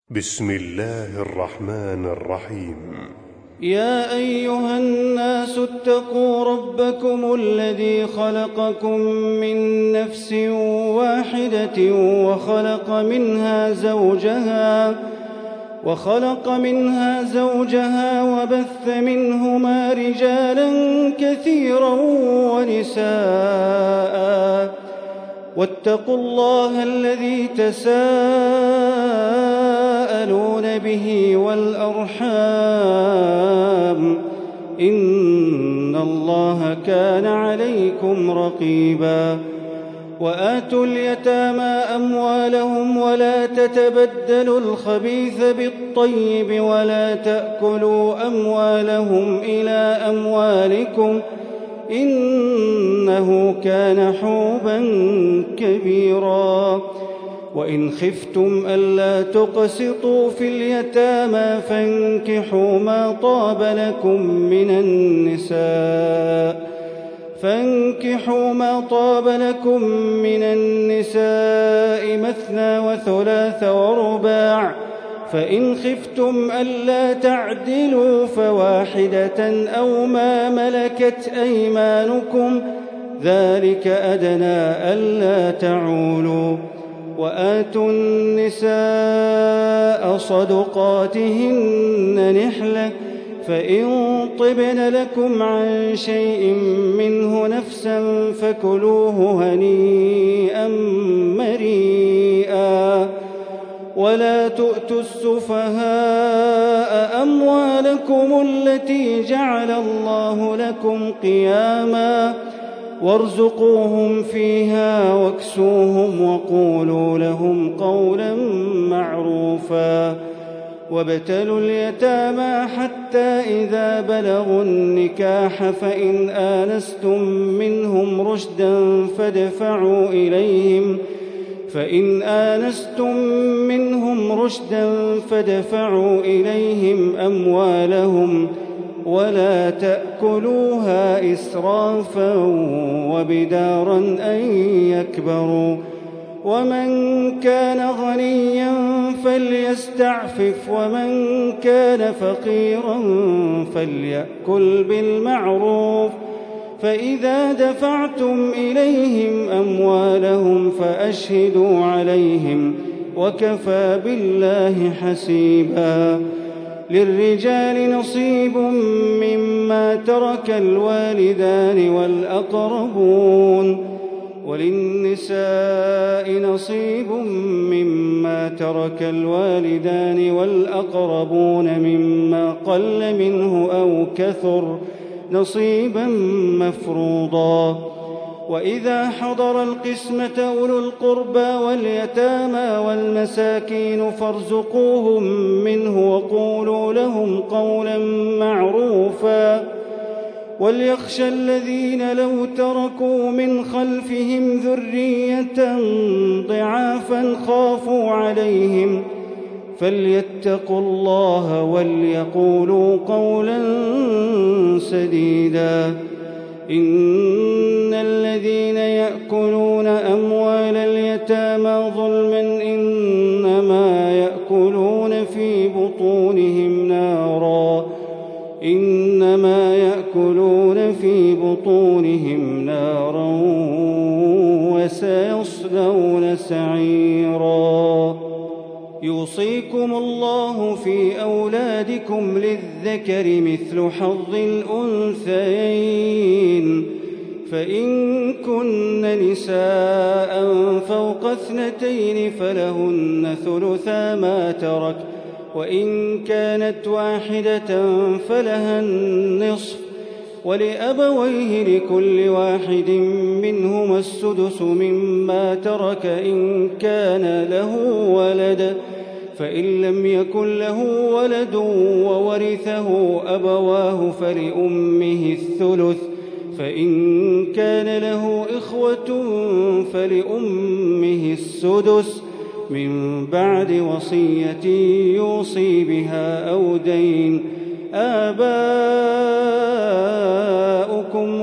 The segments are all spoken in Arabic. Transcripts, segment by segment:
بسم الله الرحمن الرحيم. يا أيها الناس اتقوا ربكم الذي خلقكم من نفس واحدة وخلق منها زوجها وبث منهما رجالا كثيرا ونساء واتقوا الله الذي تساءلون به والأرحام إن الله كان عليكم رقيبا. وآتوا اليتامى أموالهم ولا تتبدلوا الخبيث بالطيب ولا تأكلوا أموالهم إلى أموالكم إنه كان حوبا كبيرا. وإن خفتم ألا تقسطوا في اليتامى فانكحوا ما طاب لكم من النساء مثنى وثلاث ورباع، فإن خفتم ألا تعدلوا فواحدة أو ما ملكت أيمانكم ذلك أدنى ألا تعولوا. وآتوا النساء صدقاتهن نحلة، فإن طبن لكم عن شيء منه نفسا فكلوه هنيئا مريئا. ولا تؤتوا السفهاء أموالكم التي جعل الله لكم قياما وارزقوهم فيها واكسوهم وقولوا لهم قولا معروفا. وابتلوا اليتامى حتى إذا بلغوا النكاح فإن آنستم منهم رشدا فادفعوا إليهم أموالهم ولا تأكلوها إسرافا وبدارا أن يكبروا. ومن كان غنيا فليستعفف ومن كان فقيرا فليأكل بالمعروف. فإذا دفعتم إليهم أموالهم فأشهدوا عليهم وكفى بالله حسيبا. للرجال نصيب مما ترك الوالدان والأقربون وللنساء نصيب مما ترك الوالدان والأقربون مما قل منه أو كثر نصيبا مفروضا. وإذا حضر القسمة أولو القربى واليتامى والمساكين فارزقوهم منه وقولوا لهم قولا معروفا. وليخشى الذين لو تركوا من خلفهم ذرية ضعافا خافوا عليهم فليتقوا الله وليقولوا قولا سديدا. إن الذين يأكلون أموال اليتامى ظلما إنما يأكلون في بطونهم نارا وسيصلون سعيرا. يوصيكم الله في أولادكم للذكر مثل حظ الأنثيين، فإن كن نساء فوق 2 فلهن ثلثا ما ترك، وإن كانت واحدة فلها النصف، ولأبويه لكل واحد منهما السدس مما ترك إن كان له ولد، فإن لم يكن له ولد وورثه أبواه فلأمه الثلث، فإن كان له إخوة فلأمه السدس من بعد وصية يوصي بها أو دين. آباؤكم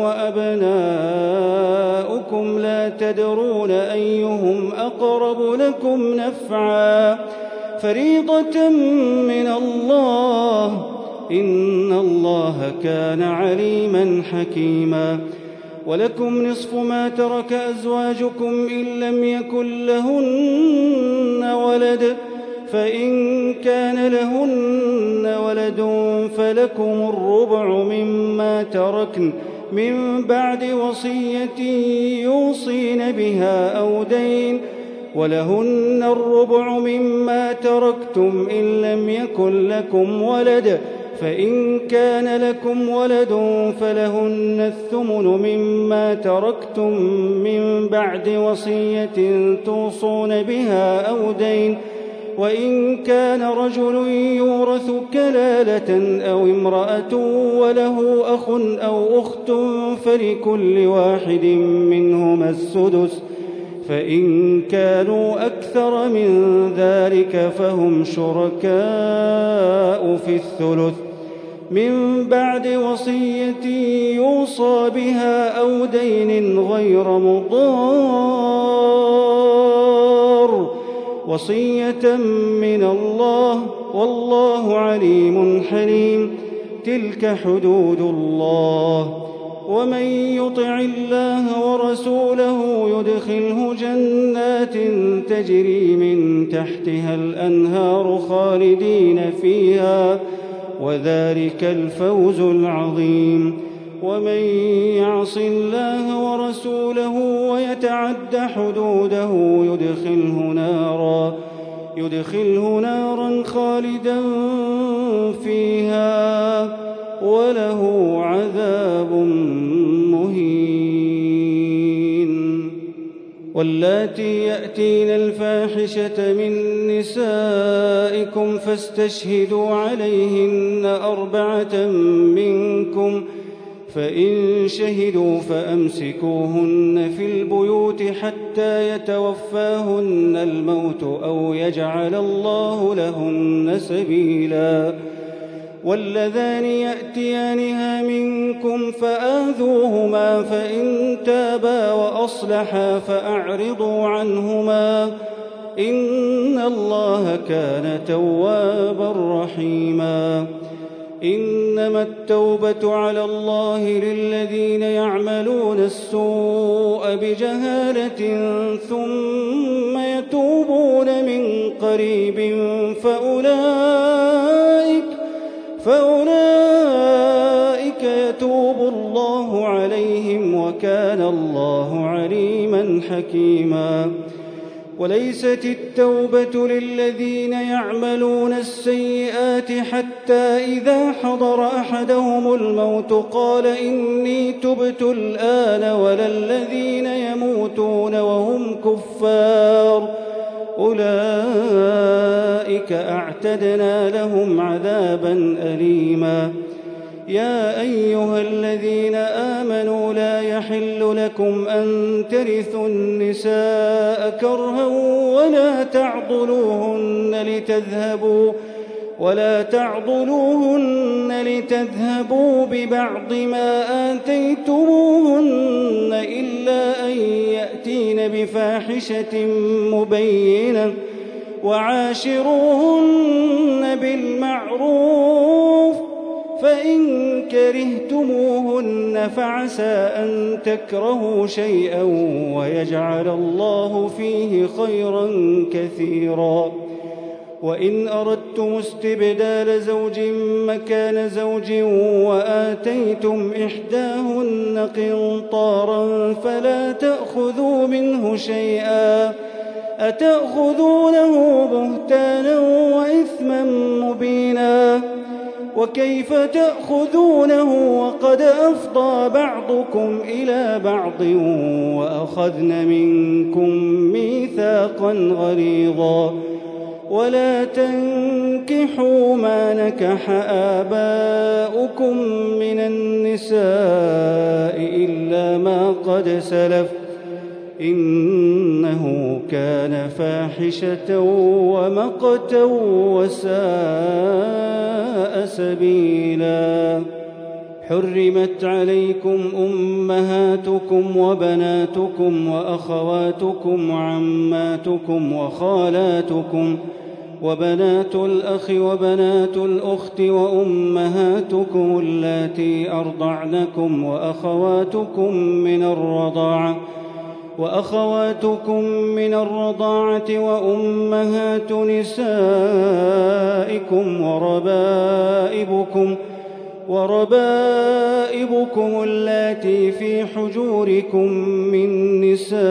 وأبناؤكم لا تدرون أيهم أقرب لكم نفعا فريضة من الله، إن الله كان عليما حكيما. ولكم نصف ما ترك أزواجكم إن لم يكن لهن ولد، فإن كان لهن ولد فلكم الربع مما تركن من بعد وصية يوصين بها أو دين، ولهن الربع مما تركتم إن لم يكن لكم ولد، فإن كان لكم ولد فلهن الثمن مما تركتم من بعد وصية توصون بها أو دين، وإن كان رجل يورث كلالة أو امرأة وله أخ أو أخت فلكل واحد منهما السدس، فإن كانوا أكثر من ذلك فهم شركاء في الثلث من بعد وصية يوصى بها أو دين غير مضار، وصية من الله، والله عليم حليم. تلك حدود الله، ومن يطع الله ورسوله يدخله جنات تجري من تحتها الأنهار خالدين فيها، وذلك الفوز العظيم. ومن يعص الله ورسوله ويتعد حدوده يدخله نارا خالدا فيها وله عذاب مهين. واللاتي يأتين الفاحشة من نسائكم فاستشهدوا عليهن 4 منكم، فإن شهدوا فأمسكوهن في البيوت حتى يتوفاهن الموت أو يجعل الله لهن سبيلا. واللذان يأتيانها منكم فآذوهما، فإن تابا وأصلحا فأعرضوا عنهما، إن الله كان توابا رحيما. إنما التوبة على الله للذين يعملون السوء بجهالة ثم يتوبون من قريب فأولئك يتوب الله عليهم، وكان الله عليما حكيما. وليست التوبة للذين يعملون السيئات حتى إذا حضر أحدهم الموت قال إني تبت الآن، ولا الذين يموتون وهم كفار، أولئك أعتدنا لهم عذابا أليما. يا أيها الذين آمنوا لا يحل لكم أن ترثوا النساء كرها ولا تعضلوهن لتذهبوا ببعض ما آتيتموهن إلا أن يأتين بفاحشة مبينة، وعاشروهن بالمعروف، فإن كرهتموهن فعسى أن تكرهوا شيئا ويجعل الله فيه خيرا كثيرا. وإن أردتم استبدال زوج مكان زوج وآتيتم إحداهن قنطارا فلا تأخذوا منه شيئا، أتأخذونه بهتانا وإثما مبينا، وكيف تأخذونه وقد أفضى بعضكم إلى بعض وأخذن منكم ميثاقا غليظا. ولا تنكحوا ما نكح آباؤكم من النساء إلا ما قد سلف، إنه كان فاحشة ومقتا وساء سبيلا. حرمت عليكم أمهاتكم وبناتكم وأخواتكم وعماتكم وبنات الأخ وبنات الأخت وأمهاتكم اللاتي أرضعنكم وأخواتكم من الرضاعة وأمهات نسائكم وربائبكم اللاتي في حجوركم من نسائكم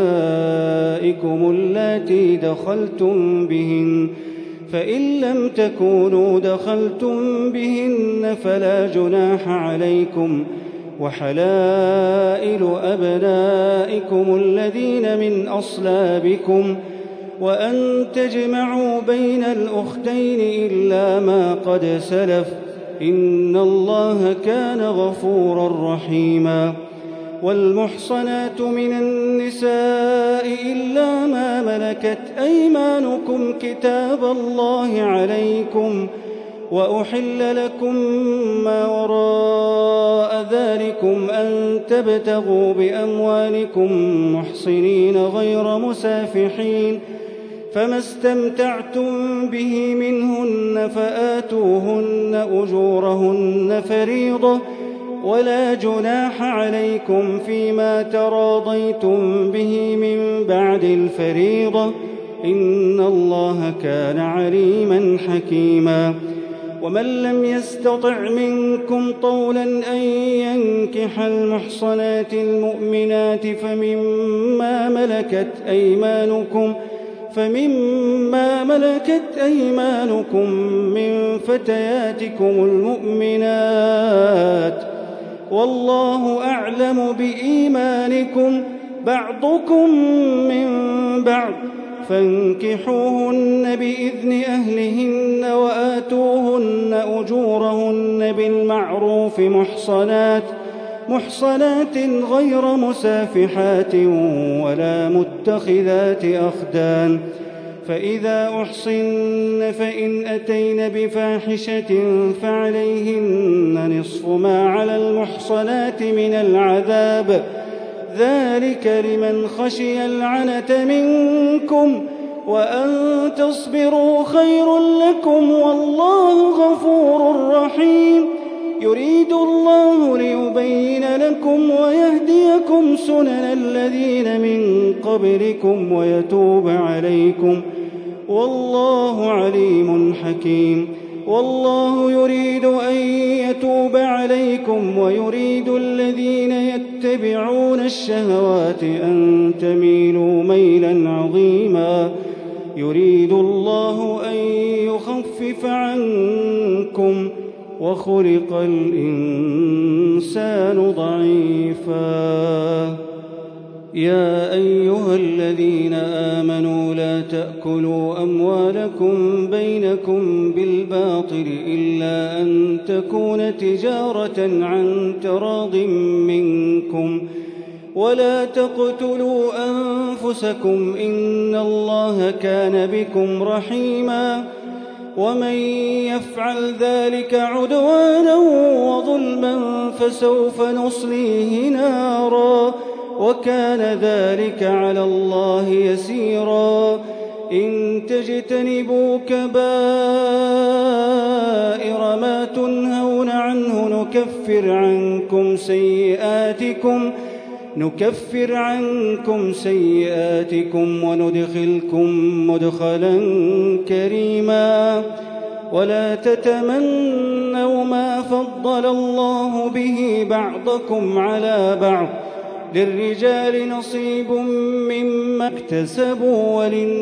اللاتي دخلتم بهن، فإن لم تكونوا دخلتم بهن فلا جناح عليكم، وحلائل أبنائكم الذين من أصلابكم، وأن تجمعوا بين الأختين إلا ما قد سلف، إن الله كان غفورا رحيما. والمحصنات من النساء إلا ما ملكت أيمانكم كتاب الله عليكم، وأحل لكم ما وراء ذلكم أن تبتغوا بأموالكم محصنين غير مسافحين، فما استمتعتم به منهن فآتوهن أجورهن فريضة، ولا جناح عليكم فيما تراضيتم به من بعد الفريضة، إن الله كان عليما حكيما. ومن لم يستطع منكم طولا أن ينكح المحصنات المؤمنات فمما ملكت أيمانكم من فتياتكم المؤمنات، والله أعلم بإيمانكم بعضكم من بعض، فانكحوهن بإذن أهلهن وآتوهن أجورهن بالمعروف محصنات غير مسافحات ولا متخذات أخدان، فإذا أحصن فإن أتين بفاحشة فعليهن نصف ما على المحصنات من العذاب، ذلك لمن خشي العنة منكم، وأن تصبروا خير لكم، والله غفور رحيم. يريد الله ليبين لكم ويهديكم سنن الذين من قبلكم ويتوب عليكم، والله عليم حكيم. والله يريد أن يتوب عليكم ويريد الذين يتبعون الشهوات أن تميلوا ميلا عظيما. يريد الله أن يخفف عنكم وخلق الإنسان ضعيفا. يا أيها الذين آمنوا لا تأكلوا أموالكم بينكم بالباطل إلا أن تكون تجارة عن تراض منكم، ولا تقتلوا أنفسكم إن الله كان بكم رحيما، ومن يفعل ذلك عدوانا وظلما فسوف نصليه نارا، وكان ذلك على الله يسيرا. إن تجتنبوا كبائر ما تنهون عنه نكفر عنكم سيئاتكم وندخلكم مدخلا كريما. ولا تتمنوا ما فضل الله به بعضكم على بعض، للرجال نصيب مما اكتسبوا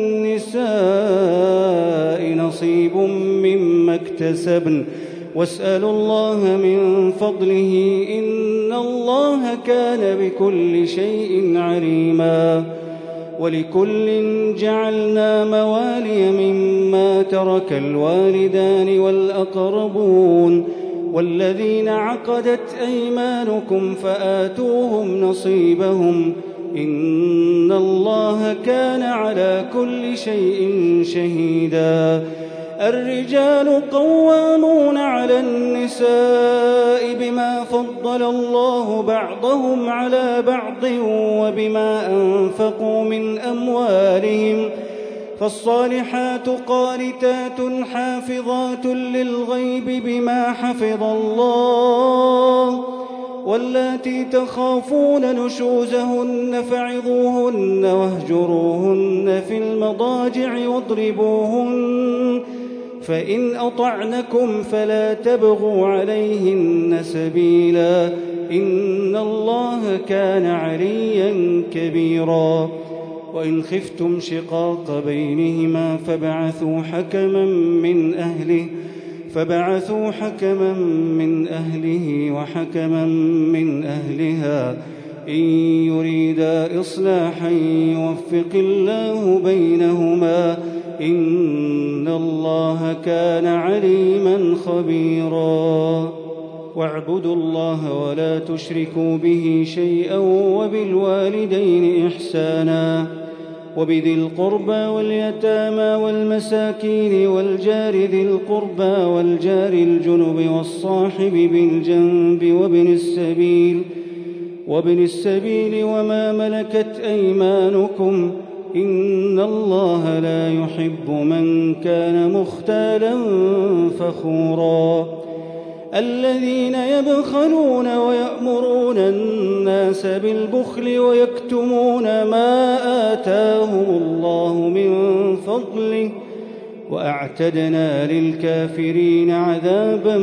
وللنساء نصيب مما اكتسبن، واسألوا الله من فضله إن الله كان بكل شيء عليما. ولكل جعلنا موالي مما ترك الوالدان والأقربون والذين عقدت أيمانكم فآتوهم نصيبهم، إن الله كان على كل شيء شهيدا. الرجال قوامون على النساء بما فضل الله بعضهم على بعض وبما أنفقوا من أموالهم، فالصالحات قانتات حافظات للغيب بما حفظ الله، واللاتي تخافون نشوزهن فعظوهن واهجروهن في المضاجع واضربوهن، فإن أطعنكم فلا تبغوا عليهن سبيلا، إن الله كان عليا كبيرا. وإن خفتم شقاق بينهما فابعثوا حكما من أهله وحكما من أهلها، إن يريدا إصلاحا يوفق الله بينهما، إن الله كان عليما خبيرا. واعبدوا الله ولا تشركوا به شيئا، وبالوالدين إحسانا، وبذي القربى واليتامى والمساكين والجار ذي القربى والجار الجنب والصاحب بالجنب وابن السبيل وما ملكت أيمانكم، إن الله لا يحب من كان مختالا فخورا. الذين يبخلون ويأمرون الناس بالبخل ويكتمون ما آتاهم الله من فضله، وأعتدنا للكافرين عذابا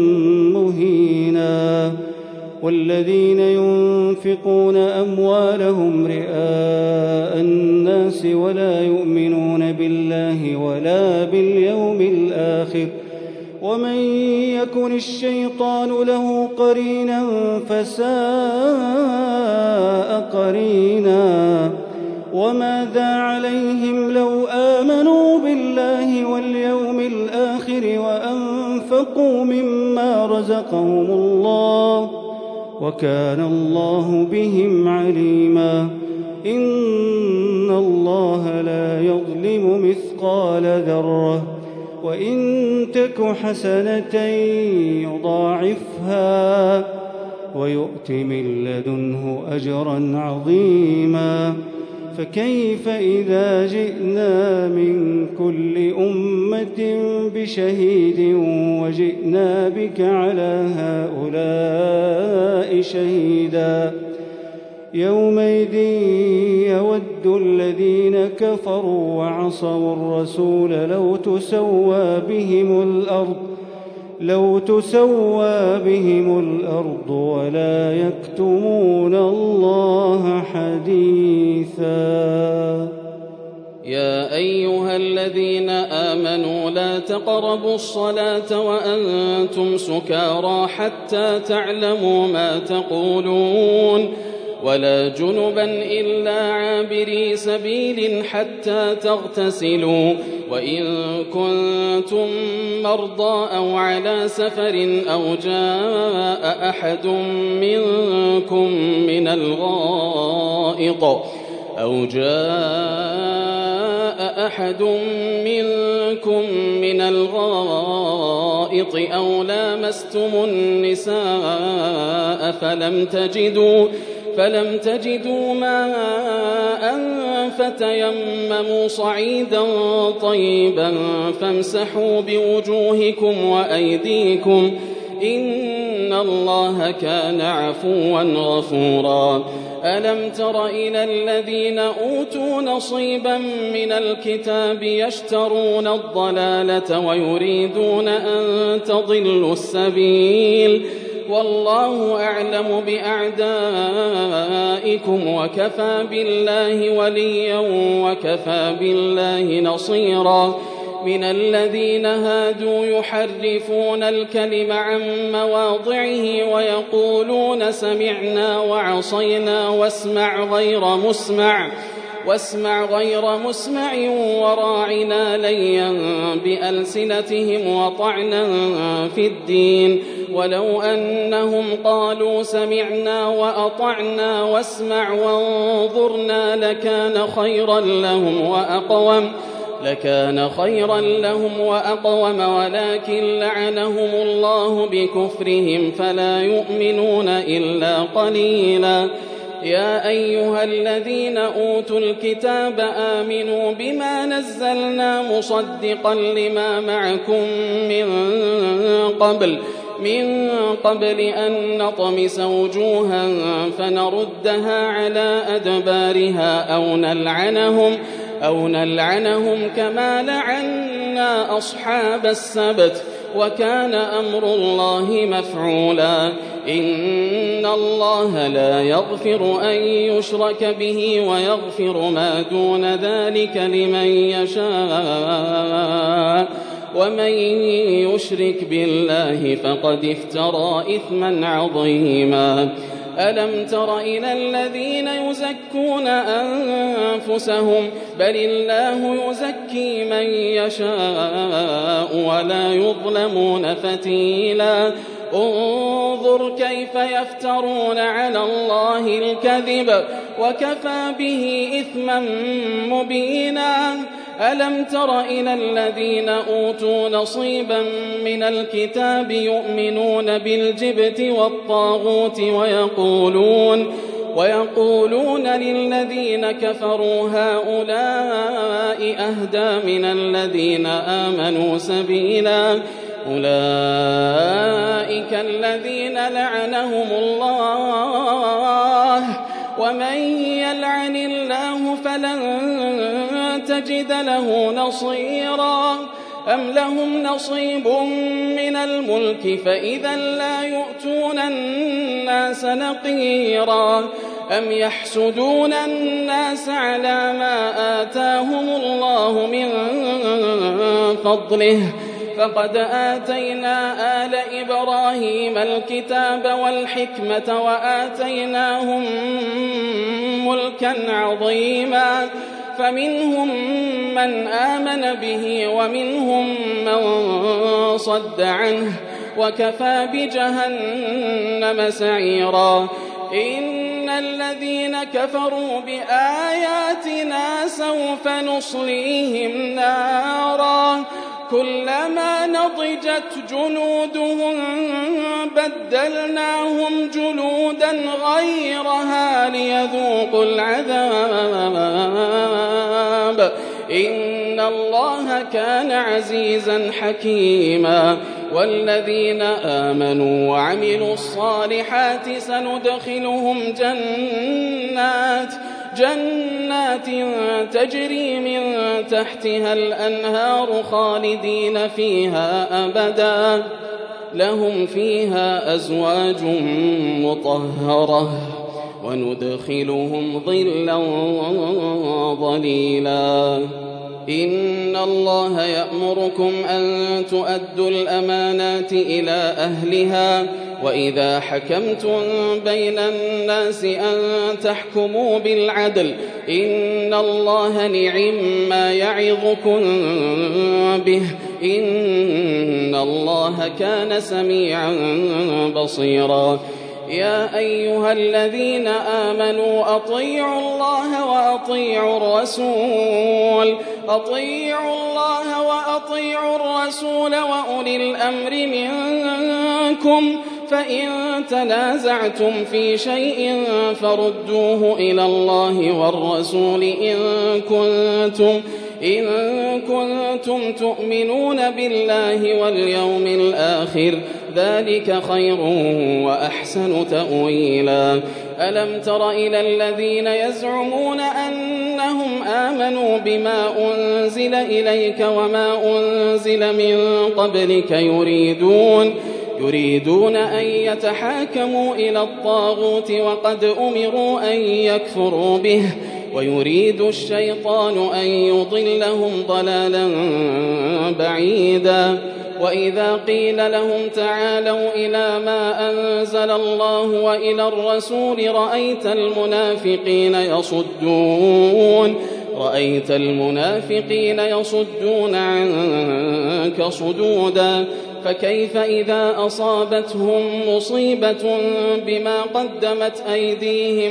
مهينا. والذين ينفقون أموالهم رئاء الناس ولا يؤمنون بالله ولا باليوم الآخر، ومن يكن الشيطان له قرينا فساء قرينا. وماذا عليهم لو آمنوا بالله واليوم الآخر وأنفقوا مما رزقهم الله، وكان الله بهم عليما. إن الله لا يظلم مثقال ذرة، وإن تك حسنة يضاعفها ويؤت من لدنه أجرا عظيما. فكيف إذا جئنا من كل أمة بشهيد وجئنا بك على هؤلاء شهيدا، يومئذ يود الذين كفروا وعصوا الرسول لو تسوى بهم الأرض ولا يكتمون الله حديثا. يا أيها الذين آمنوا لا تقربوا الصلاة وأنتم سكارى حتى تعلموا ما تقولون، ولا جنبا إلا عابري سبيل حتى تغتسلوا، وإن كنتم مرضى أو على سفر أو جاء أحد منكم من الغائط أو لامستم النساء فلم تجدوا ماء فتيمموا صعيدا طيبا فامسحوا بوجوهكم وأيديكم، إن الله كان عفوا غفورا. ألم تر إلى الذين أوتوا نصيبا من الكتاب يشترون الضلالة ويريدون أن تضلوا السبيل، والله أعلم بأعدائكم وكفى بالله وليا وكفى بالله نصيرا. من الذين هادوا يحرفون الكلم عن مواضعه ويقولون سمعنا وعصينا واسمع غير مسمع وراعنا ليا بألسنتهم وطعنا في الدين، ولو أنهم قالوا سمعنا وأطعنا واسمع وانظرنا لكان خيرا لهم وأقوم، ولكن لعنهم الله بكفرهم فلا يؤمنون إلا قليلا. يا أيها الذين أوتوا الكتاب آمنوا بما نزلنا مصدقا لما معكم من قبل أن نطمس وجوها فنردها على أدبارها أو نلعنهم كما لعنا أصحاب السبت وكان أمر الله مفعولا إن الله لا يغفر أن يشرك به ويغفر ما دون ذلك لمن يشاء ومن يشرك بالله فقد افترى إثما عظيما ألم تر إلى الذين يزكون أنفسهم بل الله يزكي من يشاء ولا يظلمون فتيلا انظر كيف يفترون على الله الكذب وكفى به إثما مبينا ألم تر إلى الذين أوتوا نصيبا من الكتاب يؤمنون بالجبت والطاغوت ويقولون للذين كفروا هؤلاء أهدى من الذين آمنوا سبيلا أولئك الذين لعنهم الله ومن يلعن الله فلن تجد له نصيرا أم لهم نصيب من الملك فإذا لا يؤتون الناس نقيرا أم يحسدون الناس على ما آتاهم الله من فضله فقد آتينا آل إبراهيم الكتاب والحكمة وآتيناهم ملكا عظيما فمنهم من آمن به ومنهم من صد عنه وكفى بجهنم سعيرا إن الذين كفروا بآياتنا سوف نصليهم نارا كلما نضجت جنودهم بدلناهم جلودا غيرها ليذوقوا العذاب إن الله كان عزيزا حكيما والذين آمنوا وعملوا الصالحات سندخلهم جنات تجري من تحتها الأنهار خالدين فيها أبدا لهم فيها أزواج مطهرة وندخلهم ظلا ظليلا إن الله يأمركم أن تؤدوا الأمانات إلى أهلها وإذا حكمتم بين الناس أن تحكموا بالعدل إن الله نعم يعظكم به إن الله كان سميعا بصيرا يا أيها الذين آمنوا أطيعوا الله وأطيعوا الرسول وأولي الأمر منكم فإن تنازعتم في شيء فردوه إلى الله والرسول إن كنتم تؤمنون بالله واليوم الآخر ذلك خير وأحسن تأويلا ألم تر إلى الذين يزعمون أنهم آمنوا بما أنزل إليك وما أنزل من قبلك يريدون أن يتحاكموا إلى الطاغوت وقد أمروا أن يكفروا به ويريد الشيطان أن يضلهم ضلالا بعيدا وإذا قيل لهم تعالوا إلى ما أنزل الله وإلى الرسول رأيت المنافقين يصدون عنك صدودا فكيف إذا أصابتهم مصيبة بما قدمت أيديهم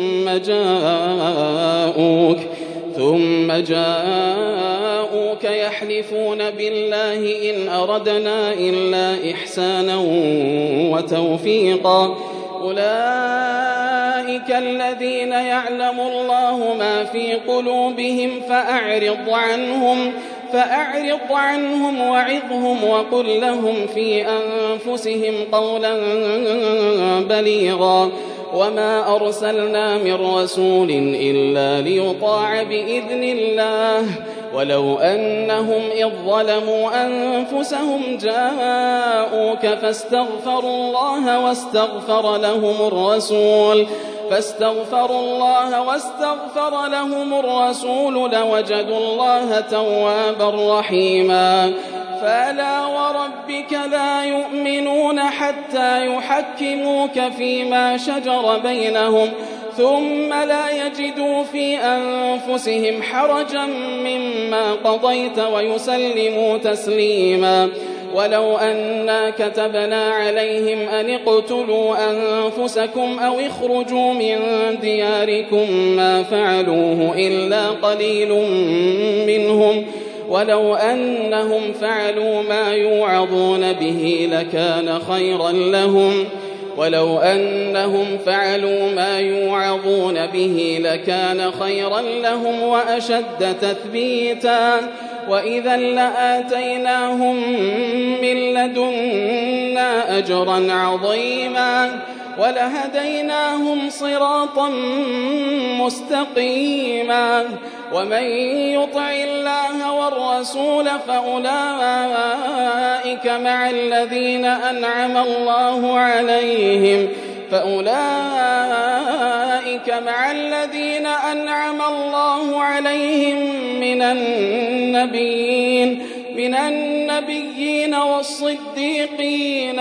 ثم جاءوك يحلفون بالله إن أردنا إلا إحسانا وتوفيقا أولئك أولئك الذين يعلم الله ما في قلوبهم فأعرض عنهم وعظهم وقل لهم في أنفسهم قولا بليغا وما أرسلنا من رسول إلا ليطاع بإذن الله ولو أنهم إذ ظلموا أنفسهم جاءوك فاستغفروا الله واستغفر لهم الرسول لوجدوا الله توابا رحيما فلا وربك لا يؤمنون حتى يحكموك فيما شجر بينهم ثم لا يجدوا في أنفسهم حرجا مما قضيت ويسلموا تسليما ولو أنا كتبنا عليهم أن اقتلوا أنفسكم أو اخرجوا من دياركم ما فعلوه إلا قليل منهم ولو أنهم فعلوا ما يوعظون به لكان خيرا لهم وأشد تثبيتا وإذا لآتيناهم من لدنا أجرا عظيما ولهديناهم صراطا مستقيما ومن يطع الله والرسول فأولئك مع الذين أنعم الله عليهم من النبيين والصديقين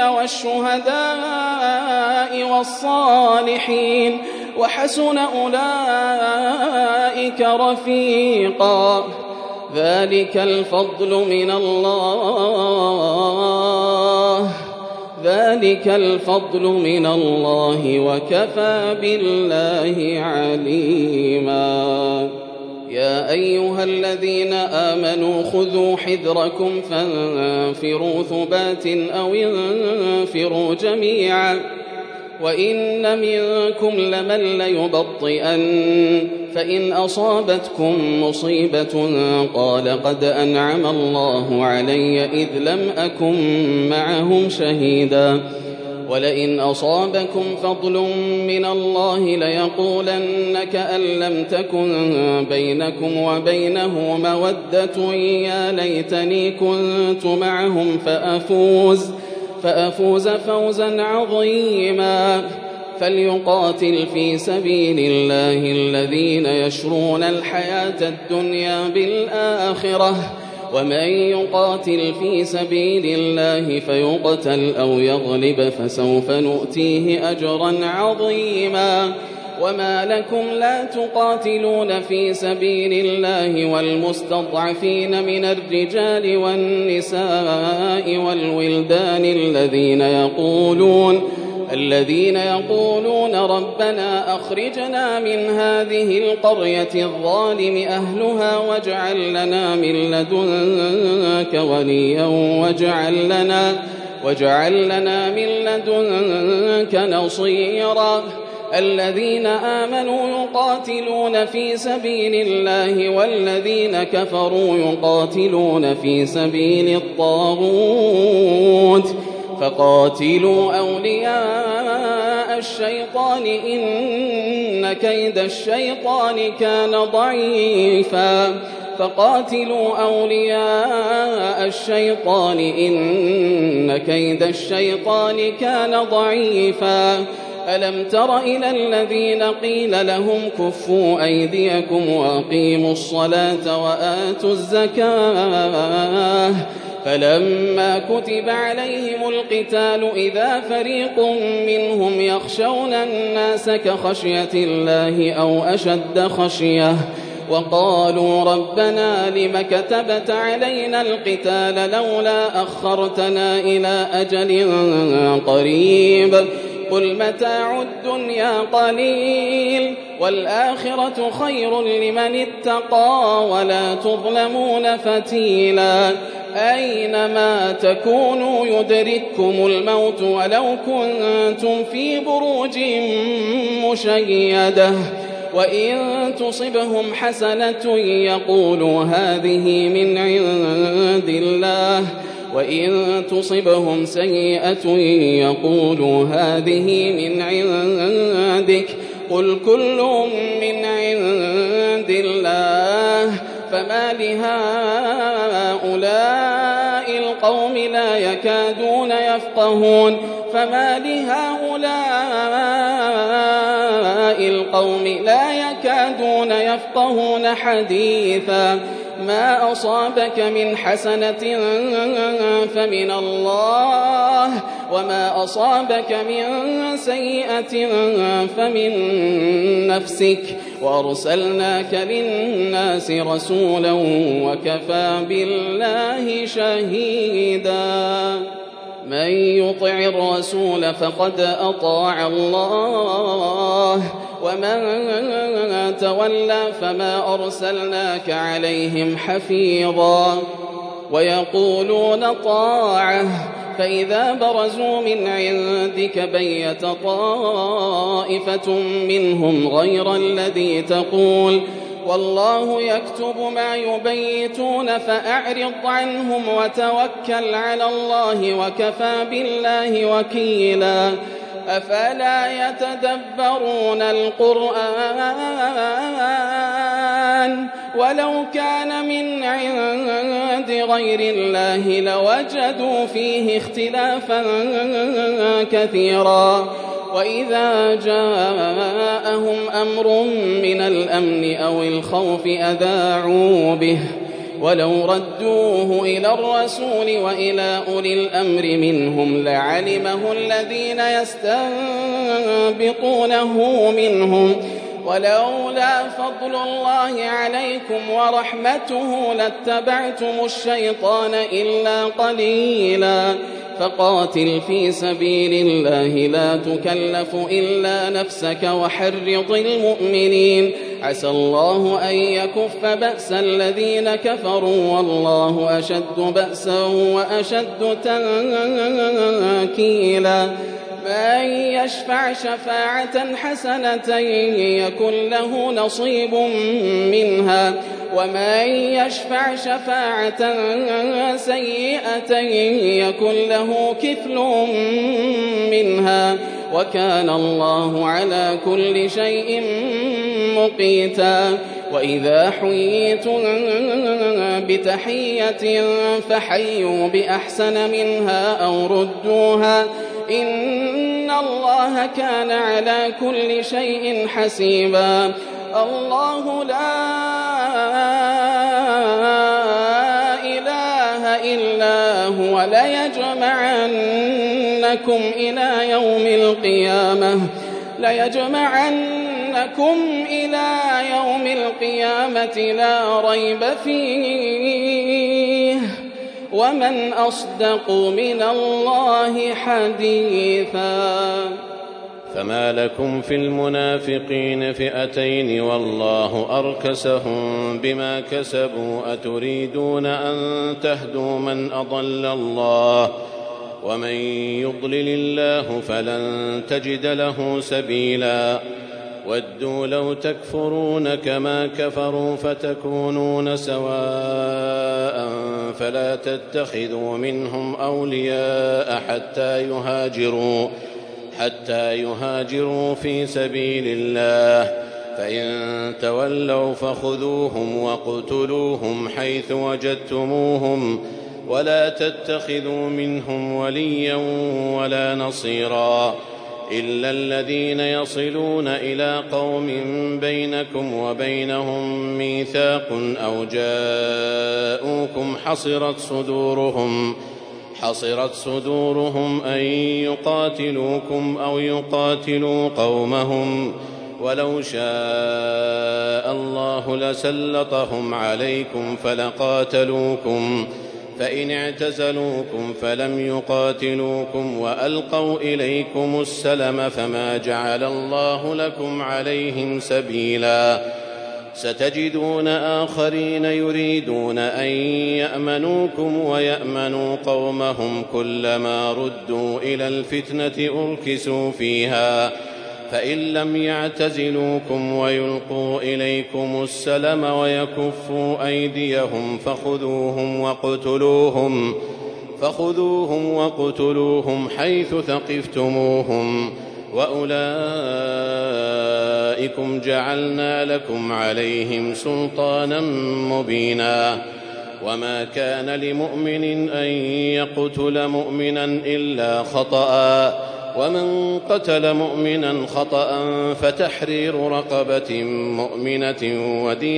والشهداء والصالحين وحسن أولئك رفيقا ذلك الفضل من الله وكفى بالله عليما يا أيها الذين آمنوا خذوا حذركم فانفروا ثبات أو انفروا جميعا وإن منكم لمن ليبطئن فإن أصابتكم مصيبة قال قد أنعم الله علي إذ لم أكن معهم شهيدا ولئن أصابكم فضل من الله ليقولن كأن لم تكن بينكم وبينه مودة يا ليتني كنت معهم فأفوز فوزا عظيما فليقاتل في سبيل الله الذين يشرون الحياة الدنيا بالآخرة ومن يقاتل في سبيل الله فيقتل أو يغلب فسوف نؤتيه أجرا عظيما وما لكم لا تقاتلون في سبيل الله والمستضعفين من الرجال والنساء والولدان الذين يقولون ربنا أخرجنا من هذه القرية الظالم أهلها واجعل لنا من لدنك وليا واجعل لنا من لدنك نصيرا الذين آمنوا يقاتلون في سبيل الله والذين كفروا يقاتلون في سبيل الطاغوت فقاتلوا أولياء الشيطان إن كيد الشيطان كان ضعيفا ألم تر إلى الذين قيل لهم كفوا أيديكم وأقيموا الصلاة وآتوا الزكاة فلما كتب عليهم القتال إذا فريق منهم يخشون الناس كخشية الله أو أشد خشية وقالوا ربنا لم كتبت علينا القتال لولا أخرتنا إلى أجل قريب قل متاع الدنيا قليل والآخرة خير لمن اتقى ولا تظلمون فتيلا أينما تكونوا يدرككم الموت ولو كنتم في بروج مشيدة وإن تصبهم حسنة يقولوا هذه من عند الله وإن تصبهم سيئة يقولوا هذه من عندك قل كل من عند الله فما لهؤلاء القوم لا يكادون يفقهون حديثا ما أصابك من حسنة فمن الله وما أصابك من سيئة فمن نفسك وأرسلناك للناس رسولا وكفى بالله شهيدا من يطع الرسول فقد أطاع الله ومن تولى فما أرسلناك عليهم حفيظا ويقولون طاعة فإذا برزوا من عندك بيت طائفة منهم غير الذي تقول والله يكتب ما يبيتون فأعرض عنهم وتوكل على الله وكفى بالله وكيلا أفلا يتدبرون القرآن ولو كان من عند غير الله لوجدوا فيه اختلافا كثيرا وإذا جاءهم أمر من الأمن أو الخوف أذاعوا به ولو ردوه إلى الرسول وإلى أولي الأمر منهم لعلمه الذين يستنبطونه منهم ولولا فضل الله عليكم ورحمته لاتبعتم الشيطان إلا قليلا فقاتل في سبيل الله لا تكلف إلا نفسك وحرض المؤمنين عسى الله أن يكف بأس الذين كفروا والله أشد بأسا وأشد تنكيلا من يشفع شفاعة حسنة يكن له نصيب منها ومن يشفع شفاعة سيئة يكن له كفل منها وكان الله على كل شيء مقيتا وإذا حييتم بتحية فحيوا بأحسن منها أو ردوها إن الله كان على كل شيء حسيبا الله لا إله إلا هو ليجمعنكم إلى يوم القيامة لا ريب فيه ومن أصدق من الله حديثا فما لكم في المنافقين فئتين والله أركسهم بما كسبوا أتريدون أن تهدوا من أضل الله ومن يضلل الله فلن تجد له سبيلا ودوا لو تكفرون كما كفروا فتكونون سواء فلا تتخذوا منهم أولياء حتى يهاجروا في سبيل الله فإن تولوا فخذوهم واقتلوهم حيث وجدتموهم ولا تتخذوا منهم وليا ولا نصيرا إلا الذين يصلون إلى قوم بينكم وبينهم ميثاق أو جاءوكم حصرت صدورهم أن يقاتلوكم أو يقاتلوا قومهم ولو شاء الله لسلطهم عليكم فلقاتلوكم فإن اعتزلوكم فلم يقاتلوكم وألقوا إليكم السلم فما جعل الله لكم عليهم سبيلا ستجدون آخرين يريدون أن يأمنوكم ويأمنوا قومهم كلما ردوا إلى الفتنة أركسوا فيها فإن لم يعتزلوكم ويلقوا إليكم السلم ويكفوا أيديهم فخذوهم وقتلوهم حيث ثقفتموهم وأولئكم جعلنا لكم عليهم سلطانا مبينا وما كان لمؤمن أن يقتل مؤمنا إلا خطأ ومن قتل مؤمنا خطأ فتحرير رقبة مؤمنة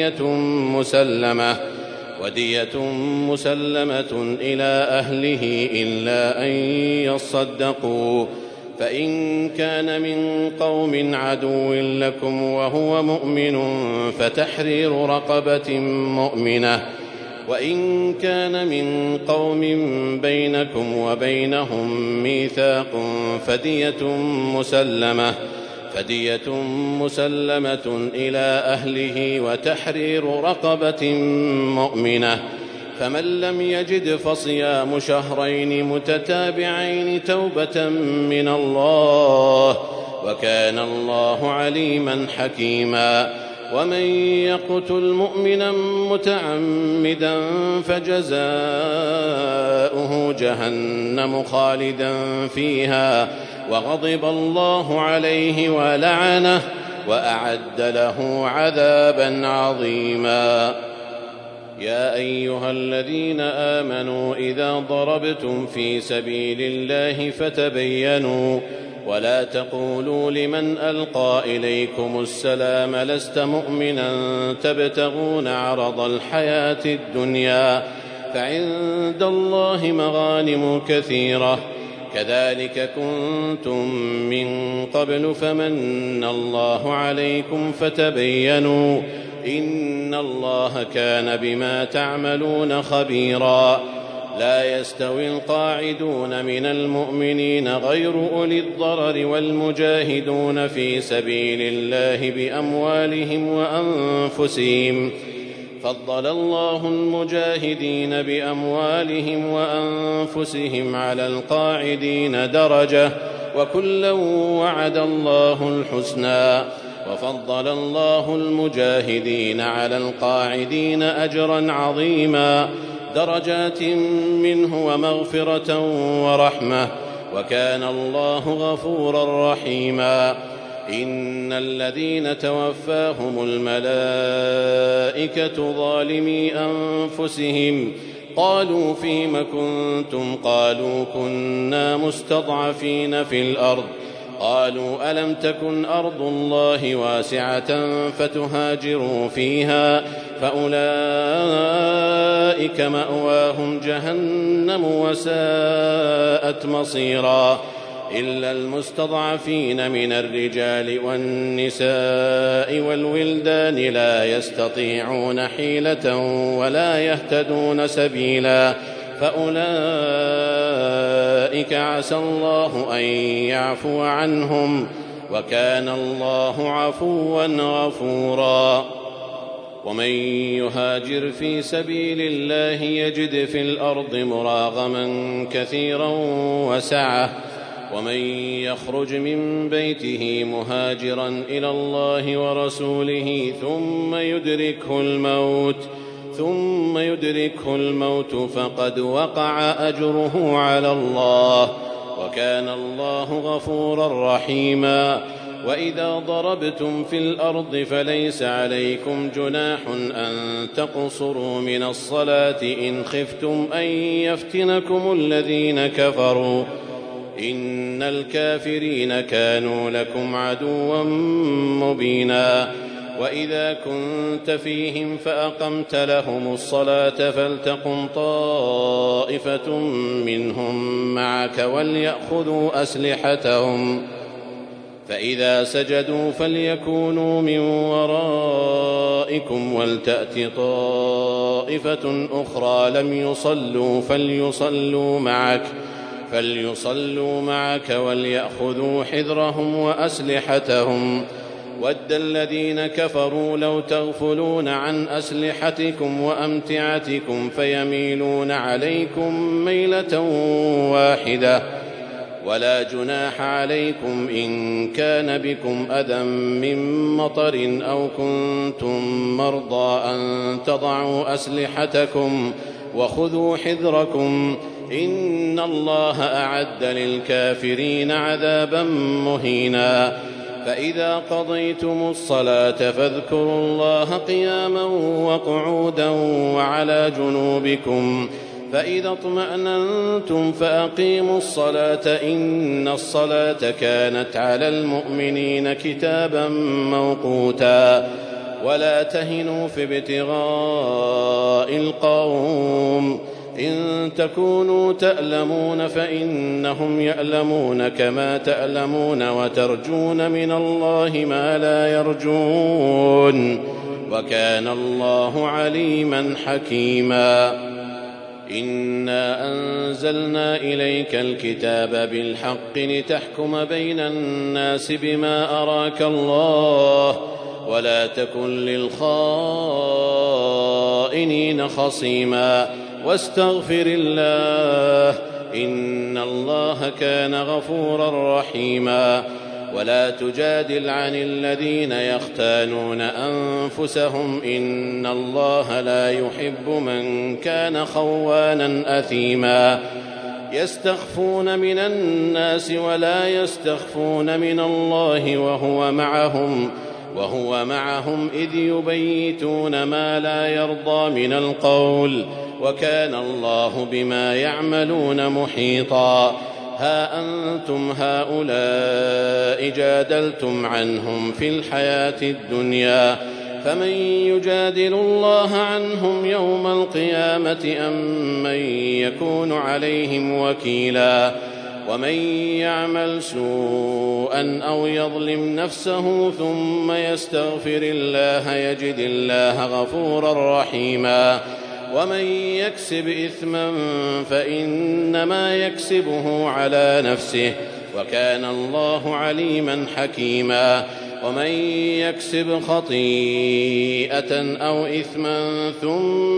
ودية مسلمة إلى أهله إلا أن يصدقوا فإن كان من قوم عدو لكم وهو مؤمن فتحرير رقبة مؤمنة وإن كان من قوم بينكم وبينهم ميثاق فدية مسلمة إلى أهله وتحرير رقبة مؤمنة فمن لم يجد فصيام شهرين متتابعين توبة من الله وكان الله عليما حكيما ومن يقتل مؤمنا متعمدا فجزاؤه جهنم خالدا فيها وغضب الله عليه ولعنه وأعد له عذابا عظيما يا أيها الذين آمنوا إذا ضربتم في سبيل الله فتبينوا ولا تقولوا لمن ألقى إليكم السلام لست مؤمنا تبتغون عرض الحياة الدنيا فعند الله مغانم كثيرة كذلك كنتم من قبل فمن الله عليكم فتبينوا إن الله كان بما تعملون خبيرا لا يستوي القاعدون من المؤمنين غير أولي الضرر والمجاهدون في سبيل الله بأموالهم وأنفسهم فضل الله المجاهدين بأموالهم وأنفسهم على القاعدين درجة وكلا وعد الله الحسنى وفضل الله المجاهدين على القاعدين أجرا عظيما درجات منه ومغفرة ورحمة وكان الله غفورا رحيما إن الذين توفاهم الملائكة ظالمي أنفسهم قالوا فيم كنتم قالوا كنا مستضعفين في الأرض قالوا ألم تكن أرض الله واسعة فتهاجروا فيها فأولئك مأواهم جهنم وساءت مصيرا إلا المستضعفين من الرجال والنساء والولدان لا يستطيعون حيلة ولا يهتدون سبيلا فأولئك عسى الله أن يعفو عنهم وكان الله عفوا غفورا ومن يهاجر في سبيل الله يجد في الأرض مراغما كثيرا وسعة ومن يخرج من بيته مهاجرا إلى الله ورسوله ثم يدركه الموت فقد وقع أجره على الله وكان الله غفورا رحيما وإذا ضربتم في الأرض فليس عليكم جناح أن تقصروا من الصلاة إن خفتم أن يفتنكم الذين كفروا إن الكافرين كانوا لكم عدوا مبينا وإذا كنت فيهم فأقمت لهم الصلاة فلتقم طائفة منهم معك وليأخذوا أسلحتهم فإذا سجدوا فليكونوا من ورائكم ولتأت طائفة أخرى لم يصلوا فليصلوا معك وليأخذوا حذرهم وأسلحتهم وَدَّ الَّذِينَ كَفَرُوا لَوْ تَغْفُلُونَ عَنْ أَسْلِحَتِكُمْ وَأَمْتِعَتِكُمْ فَيَمِيلُونَ عَلَيْكُمْ مَيْلَةً وَاحِدَةً وَلَا جُنَاحَ عَلَيْكُمْ إِن كَانَ بِكُمْ أَذًى مِّن مَّطَرٍ أَوْ كُنتُم مَّرْضَىٰ أَن تَضَعُوا أَسْلِحَتَكُمْ وَخُذُوا حِذْرَكُمْ إِنَّ اللَّهَ أَعَدَّ لِلْكَافِرِينَ عَذَابًا مُّهِينًا فَإِذَا قَضَيْتُمُ الصَّلَاةَ فاذكروا اللَّهَ قِيَامًا وَقُعُودًا وَعَلَىٰ جُنُوبِكُمْ فَإِذَا اطْمَأْنَنتُمْ فَأَقِيمُوا الصَّلَاةَ إِنَّ الصَّلَاةَ كَانَتْ عَلَى الْمُؤْمِنِينَ كِتَابًا مَّوْقُوتًا وَلَا تَهِنُوا فِي ابْتِغَاءِ الْقَوْمِ إِن تَكُونُوا تَأْلَمُونَ فَإِنَّهُمْ يَأْلَمُونَ كَمَا تَأْلَمُونَ وَتَرْجُونَ مِنَ اللَّهِ مَا لَا يَرْجُونَ وَكَانَ اللَّهُ عَلِيمًا حَكِيمًا إِنَّا أَنزَلْنَا إِلَيْكَ الْكِتَابَ بِالْحَقِّ لِتَحْكُمَ بَيْنَ النَّاسِ بِمَا أَرَاكَ اللَّهُ وَلَا تَكُن لِّلْخَائِنِينَ خَصِيمًا وَاسْتَغْفِرِ اللَّهَ إِنَّ اللَّهَ كَانَ غَفُورًا رَّحِيمًا وَلَا تُجَادِلْ عَنِ الَّذِينَ يَخْتَانُونَ أَنفُسَهُمْ إِنَّ اللَّهَ لَا يُحِبُّ مَن كَانَ خَوَّانًا أَثِيمًا يَسْتَخْفُونَ مِنَ النَّاسِ وَلَا يَسْتَخْفُونَ مِنَ اللَّهِ وهو معهم إذ يبيتون ما لا يرضى من القول وكان الله بما يعملون محيطا ها أنتم هؤلاء جادلتم عنهم في الحياة الدنيا فمن يجادل الله عنهم يوم القيامة أم من يكون عليهم وكيلا ومن يعمل سوءا أو يظلم نفسه ثم يستغفر الله يجد الله غفورا رحيما ومن يكسب إثما فإنما يكسبه على نفسه وكان الله عليما حكيما ومن يكسب خطيئة أو إثما ثم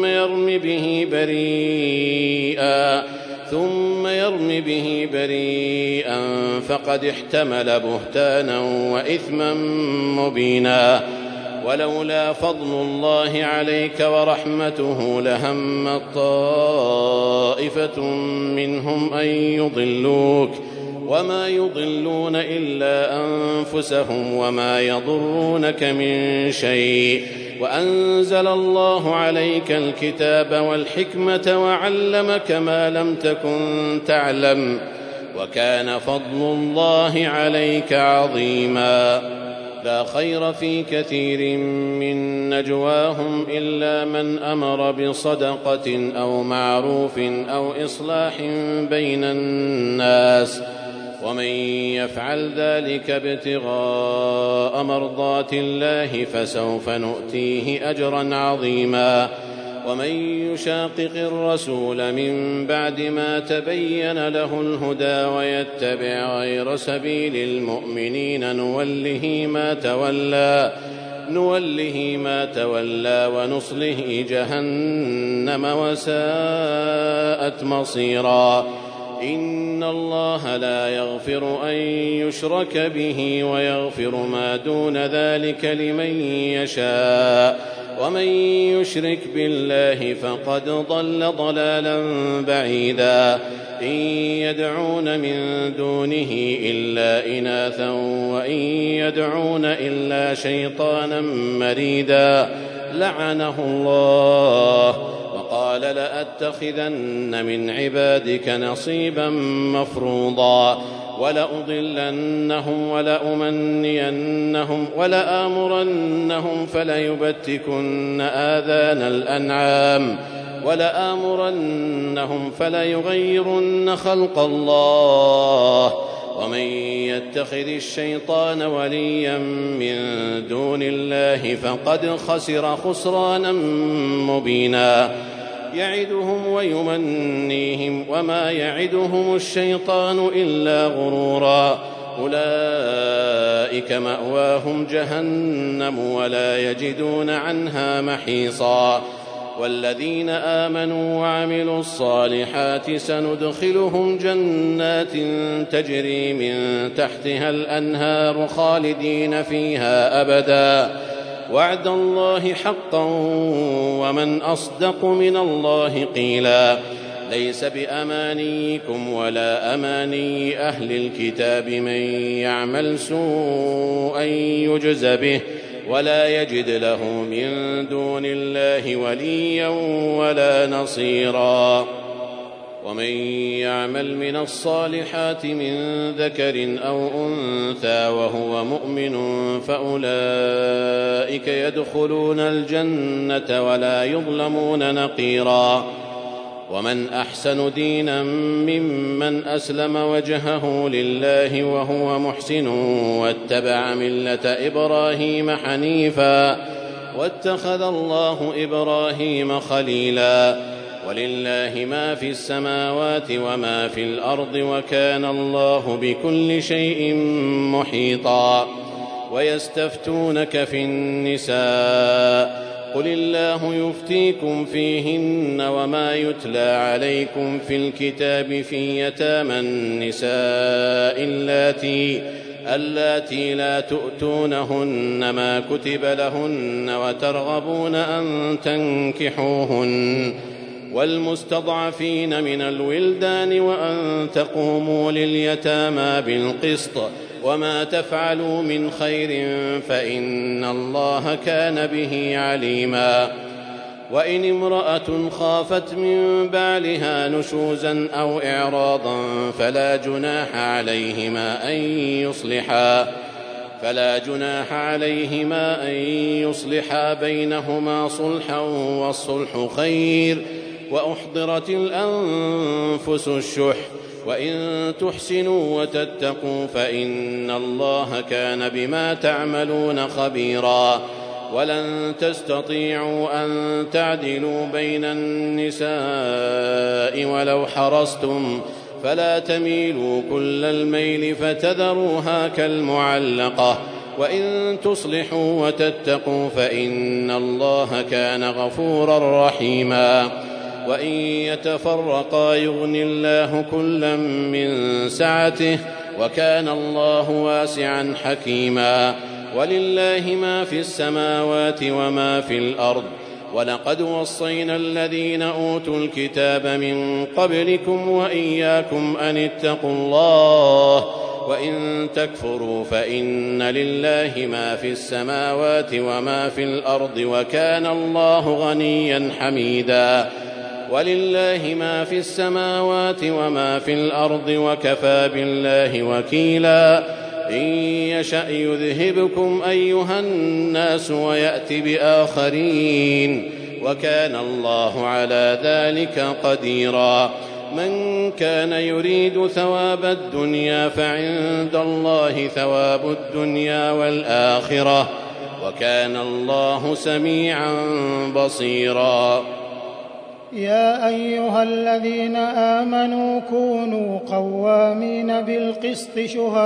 يرم به بريئا فقد احتمل بهتانا وإثما مبينا ولولا فضل الله عليك ورحمته لهمت طائفة منهم أن يضلوك وما يضلون إلا أنفسهم وما يضرونك من شيء وأنزل الله عليك الكتاب والحكمة وعلمك ما لم تكن تعلم وكان فضل الله عليك عظيما لا خير في كثير من نجواهم إلا من أمر بصدقة أو معروف أو إصلاح بين الناس ومن يفعل ذلك ابتغاء مرضات الله فسوف نؤتيه أجرا عظيما ومن يشاقق الرسول من بعد ما تبين له الهدى ويتبع غير سبيل المؤمنين نوله ما تولى ونصله جهنم وساءت مصيرا إن الله لا يغفر أن يشرك به ويغفر ما دون ذلك لمن يشاء ومن يشرك بالله فقد ضل ضلالا بعيدا إن يدعون من دونه إلا إناثا وإن يدعون إلا شيطانا مريدا لعنه الله وقال لأتخذن من عبادك نصيبا مفروضا ولأضلنهم ولأمنينهم ولآمرنهم فليبتكن آذان الأنعام ولآمرنهم فليغيرن خلق الله ومن يتخذ الشيطان وليا من دون الله فقد خسر خسرانا مبينا يعدهم ويمنيهم وما يعدهم الشيطان إلا غرورا أولئك مأواهم جهنم ولا يجدون عنها محيصا والذين آمنوا وعملوا الصالحات سندخلهم جنات تجري من تحتها الأنهار خالدين فيها أبدا وعد الله حقا ومن أصدق من الله قيلا ليس بأمانيكم ولا أماني أهل الكتاب من يعمل سوءا يجز به ولا يجد له من دون الله وليا ولا نصيرا ومن يعمل من الصالحات من ذكر أو أنثى وهو مؤمن فأولئك يدخلون الجنة ولا يظلمون نقيرا ومن أحسن دينا ممن أسلم وجهه لله وهو محسن واتبع ملة إبراهيم حنيفا واتخذ الله إبراهيم خليلا ولله ما في السماوات وما في الأرض وكان الله بكل شيء محيطا ويستفتونك في النساء قل الله يفتيكم فيهن وما يتلى عليكم في الكتاب في يتامى النساء اللاتي لا تؤتونهن ما كتب لهن وترغبون أن تنكحوهن والمستضعفين من الولدان وأن تقوموا لليتامى بالقسط وما تفعلوا من خير فإن الله كان به عليما وإن امرأة خافت من بعلها نشوزا أو إعراضا فلا جناح عليهما أن يصلحا بينهما صلحا والصلح خير وأحضرت الأنفس الشح وإن تحسنوا وتتقوا فإن الله كان بما تعملون خبيرا ولن تستطيعوا أن تعدلوا بين النساء ولو حرصتم فلا تميلوا كل الميل فتذروها كالمعلقة وإن تصلحوا وتتقوا فإن الله كان غفورا رحيما وإن يتفرقا يغني الله كلا من سعته وكان الله واسعا حكيما ولله ما في السماوات وما في الأرض ولقد وصينا الذين أوتوا الكتاب من قبلكم وإياكم أن اتقوا الله وإن تكفروا فإن لله ما في السماوات وما في الأرض وكان الله غنيا حميدا ولله ما في السماوات وما في الأرض وكفى بالله وكيلا إن يشأ يذهبكم أيها الناس ويأت بآخرين وكان الله على ذلك قديرا من كان يريد ثواب الدنيا فعند الله ثواب الدنيا والآخرة وكان الله سميعا بصيرا يا أيها الذين آمنوا كونوا قوامين بالقسط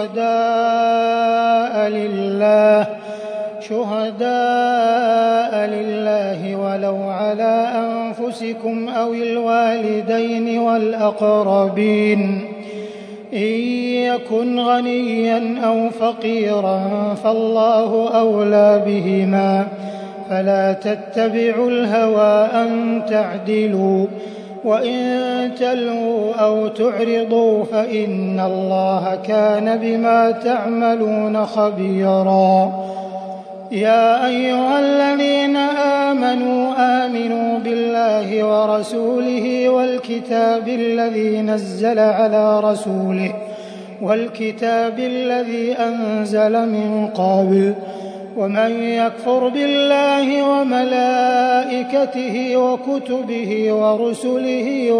شهداء لله ولو على أنفسكم أو الوالدين والأقربين إن يكن غنيا أو فقيرا فالله أولى بهما فلا تتبعوا الهوى أن تعدلوا وإن تلووا أو تعرضوا فإن الله كان بما تعملون خبيرا يا أيها الذين آمنوا بالله ورسوله والكتاب الذي نزل على رسوله والكتاب الذي أنزل من قبل ومن يكفر بالله وملائكته وكتبه ورسله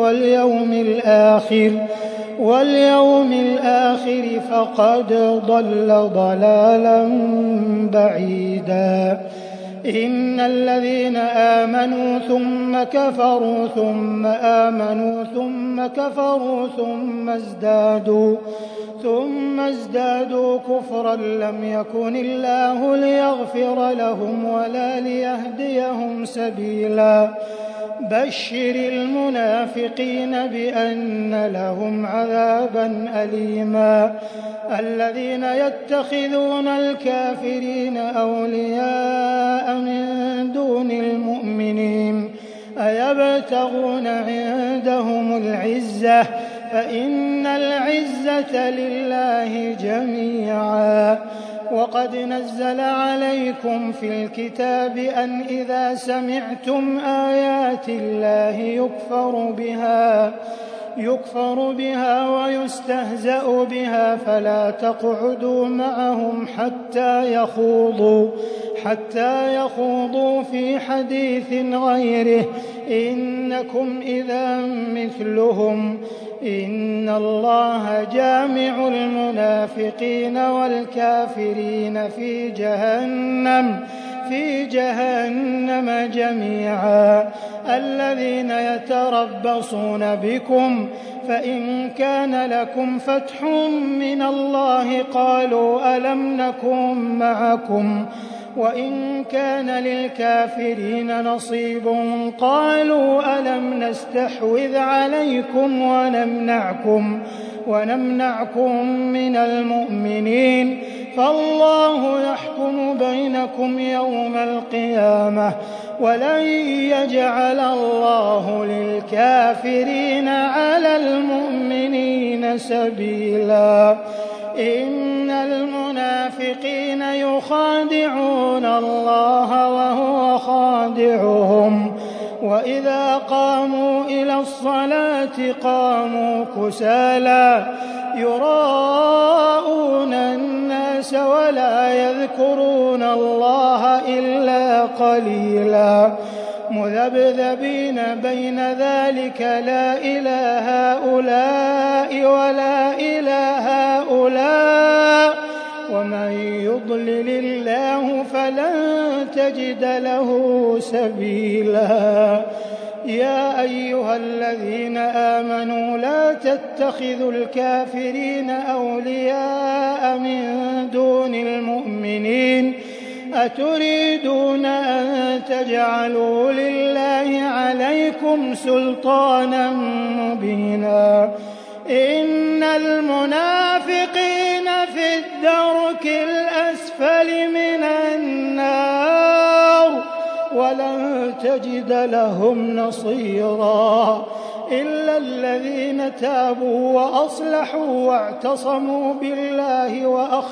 واليوم الآخر فقد ضل ضلالا بعيدا إن الذين آمنوا ثم كفروا ثم آمنوا ثم كفروا ثم ازدادوا كفرا لم يكن الله ليغفر لهم ولا ليهديهم سبيلا بشر المنافقين بأن لهم عذابا أليما الذين يتخذون الكافرين أولياء من دون المؤمنين أيبتغون عندهم العزة فإن العزة لله جميعا وقد نزل عليكم في الكتاب أن إذا سمعتم آيات الله يكفر بها ويستهزأ بها فلا تقعدوا معهم حتى يخوضوا في حديث غيره إنكم إذا مثلهم إن الله جامع المنافقين والكافرين في جهنم جميعا الذين يتربصون بكم فإن كان لكم فتح من الله قالوا ألم نكن معكم وإن كان للكافرين نصيب قالوا ألم نستحوذ عليكم ونمنعكم من المؤمنين فالله يحكم بينكم يوم القيامة ولن يجعل الله للكافرين على المؤمنين سبيلا إن المنافقين يخادعون الله وهو خادعهم وإذا قاموا إلى الصلاة قاموا كسالى يراءون الناس ولا يذكرون الله إلا قليلا مذبذبين بين ذلك لا إلى هؤلاء ولا إلى هؤلاء ومن يضلل الله فلن تجد له سبيلا يا أيها الذين آمنوا لا تتخذوا الكافرين أولياء من دون المؤمنين أتريدون أن تجعلوا لله عليكم سلطانا مبينا إن المنافقين في الدرك الأسفل من النار ولن تجد لهم نصيرا إلا الذين تابوا وأصلحوا واعتصموا بالله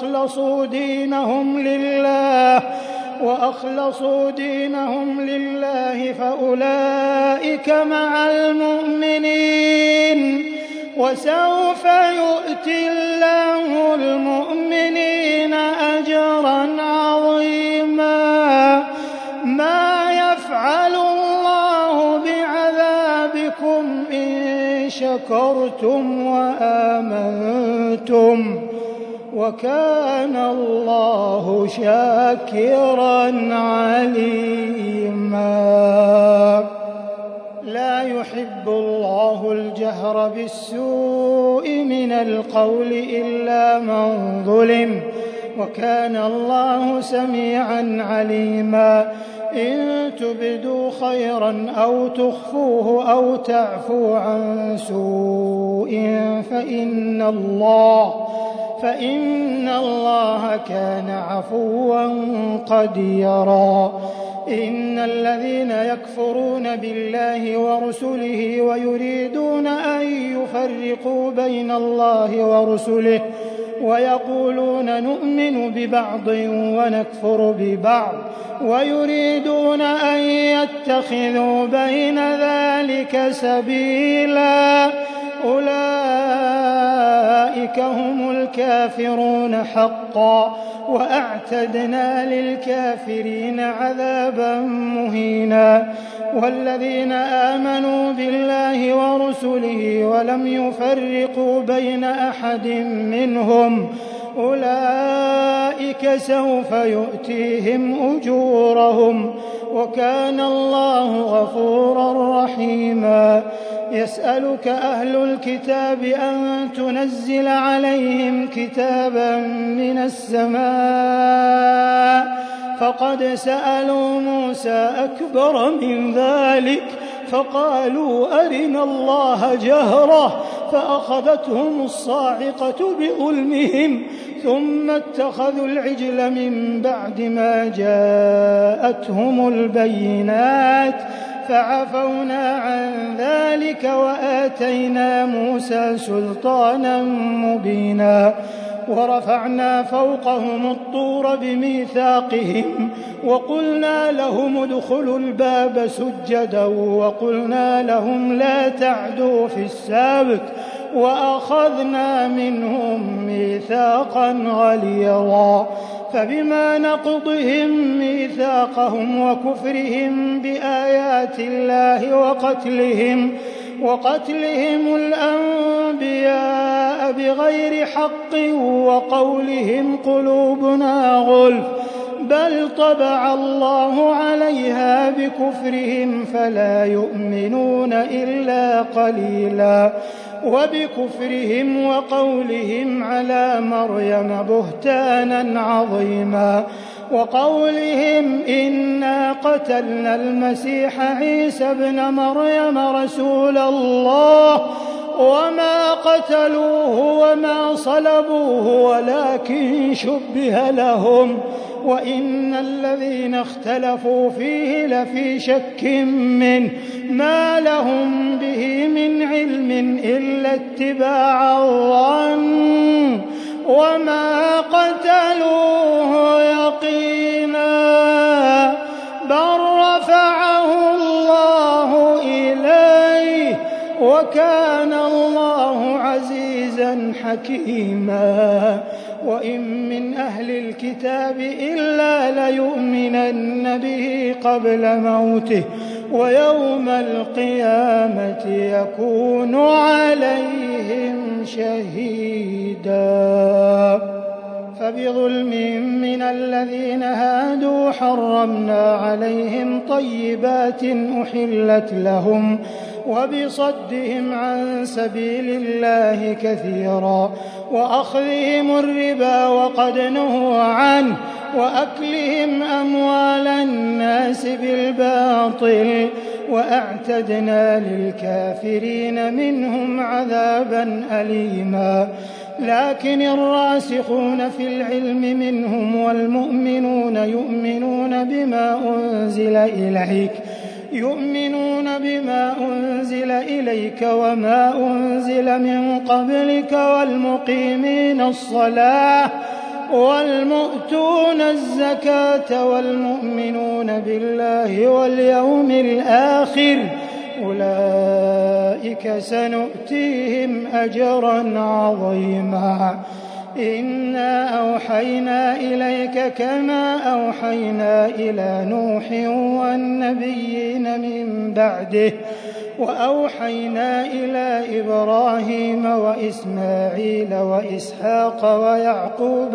وأخلصوا دينهم لله فأولئك مع المؤمنين وسوف يؤتي الله المؤمنين أجرا عظيما ما يفعل الله بعذابكم إن شكرتم وآمنتم وكان الله شاكرا عليما لا يحب الله الجهر بالسوء من القول إلا من ظلم وكان الله سميعا عليما إن تبدوا خيرا أو تخفوه أو تعفو عن سوء فإن الله كان عفوا قديرا إن الذين يكفرون بالله ورسله ويريدون أن يفرقوا بين الله ورسله ويقولون نؤمن ببعض ونكفر ببعض ويريدون أن يتخذوا بين ذلك سبيلا أولئك هم الكافرون حقا وأعتدنا للكافرين عذابا مهينا والذين آمنوا بالله ورسله ولم يفرقوا بين أحد منهم أولئك سوف يؤتيهم أجورهم وكان الله غفورا رحيما. يسألك أهل الكتاب أن تنزل عليهم كتابا من السماء فقد سألوا موسى أكبر من ذلك فقالوا أرنا الله جهرة فأخذتهم الصاعقة بظلمهم ثم اتخذوا العجل من بعد ما جاءتهم البينات فعفونا عن ذلك وآتينا موسى سلطانا مبينا. ورفعنا فوقهم الطور بميثاقهم وقلنا لهم ادخلوا الباب سجدا وقلنا لهم لا تعدوا في السبت وأخذنا منهم ميثاقا غليظا. فبما نقضهم ميثاقهم وكفرهم بآيات الله وقتلهم الأنبياء بغير حق وقولهم قلوبنا غلف بل طبع الله عليها بكفرهم فلا يؤمنون إلا قليلا. وبكفرهم وقولهم على مريم بهتانا عظيما وقولهم إنا قتلنا المسيح عيسى ابن مريم رسول الله وما قتلوه وما صلبوه ولكن شبه لهم وإن الذين اختلفوا فيه لفي شك منه ما لهم به من علم إلا اتباع الظن وما قتلوه يقينا بل رفعه الله إليه وكان الله عزيزا حكيما. وإن من أهل الكتاب إلا ليؤمنن به قبل موته ويوم القيامة يكون عليهم شهيدا. فبظلم من الذين هادوا حرمنا عليهم طيبات أحلت لهم وبصدهم عن سبيل الله كثيرا وأخذهم الربا وقد نهوا عنه وأكلهم أموال الناس بالباطل وأعتدنا للكافرين منهم عذابا أليما. لكن الراسخون في العلم منهم والمؤمنون يؤمنون بما أنزل إليك وما أنزل من قبلك والمقيمين الصلاة والمؤتون الزكاة والمؤمنون بالله واليوم الآخر أولئك سنؤتيهم أجرا عظيما. إنا أوحينا إليك كما أوحينا إلى نوح والنبيين من بعده وأوحينا إلى إبراهيم وإسماعيل وإسحاق ويعقوب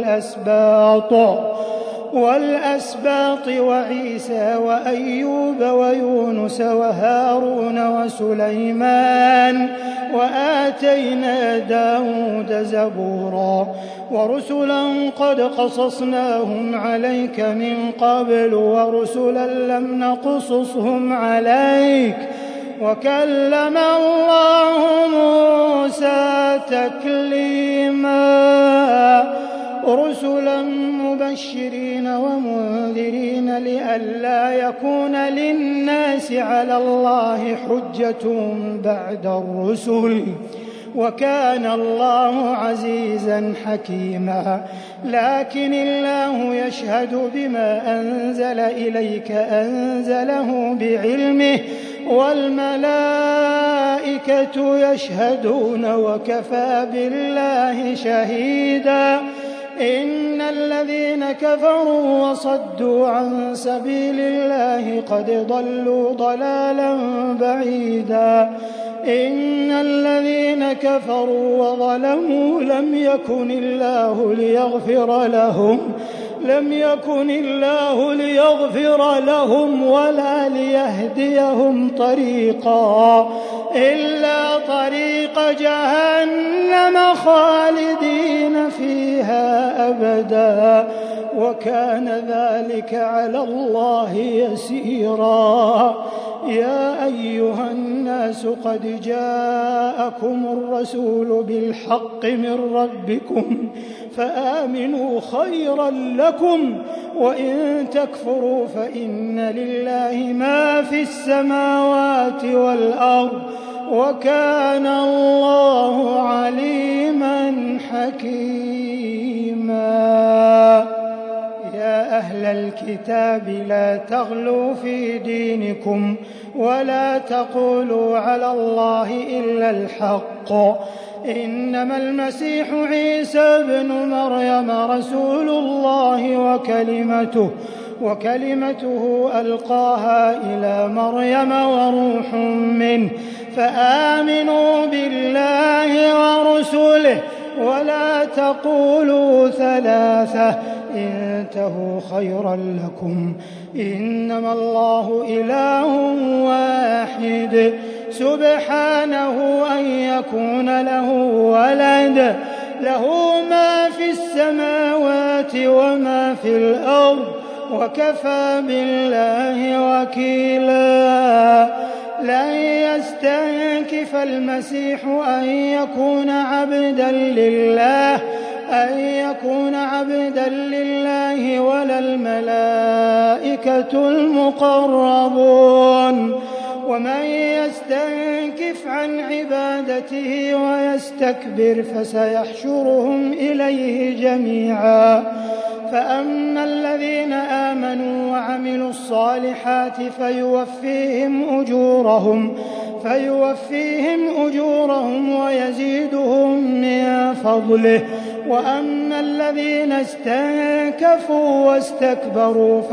والأسباط وعيسى وأيوب ويونس وهارون وسليمان وآتينا داود زبورا ورسلا قد قصصناهم عليك من قبل ورسلا لم نقصصهم عليك وكلم الله موسى تكليما. رسلا مبشرين ومنذرين لئلا يكون للناس على الله حجة بعد الرسل وكان الله عزيزا حكيما. لكن الله يشهد بما أنزل إليك أنزله بعلمه والملائكة يشهدون وكفى بالله شهيدا. إن الذين كفروا وصدوا عن سبيل الله قد ضلوا ضلالا بعيدا إن الذين كفروا وظلموا لم يكن الله ليغفر لهم ولا ليهديهم طريقا إلا طريق جهنم خالدين فيها أبدا وكان ذلك على الله يسيرا يا أيها الناس قد جاءكم الرسول بالحق من ربكم فآمنوا خيرا لكم وإن تكفروا فإن لله ما في السماوات والأرض وكان الله عليما حكيما يا أهل الكتاب لا تغلوا في دينكم ولا تقولوا على الله إلا الحق إنما المسيح عيسى ابن مريم رسول الله وكلمته ألقاها إلى مريم وروح منه فآمنوا بالله ورسله ولا تقولوا ثلاثة انتهوا خيرا لكم إنما الله إله واحد سبحانه أن يكون له ولد له ما في السماوات وما في الأرض وكفى بالله وكيلا لن يستنكف المسيح أن يكون عبدا لله ولا الملائكة المقربون ومن يستنكف عن عبادته ويستكبر فسيحشرهم إليه جميعا فأما الذين آمنوا وعملوا الصالحات فيوفيهم أجورهم ويزيدهم من فضله وأما الذين استنكفوا واستكبروا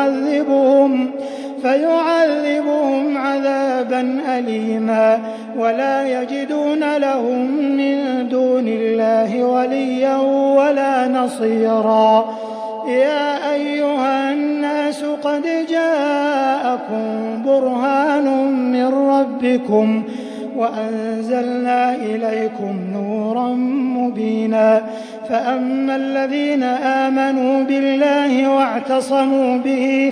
فيعذبهم عذابا أليما ولا يجدون لهم من دون الله وليا ولا نصيرا يا أيها الناس قد جاءكم برهان من ربكم وأنزلنا إليكم نورا مبينا فأما الذين آمنوا بالله واعتصموا به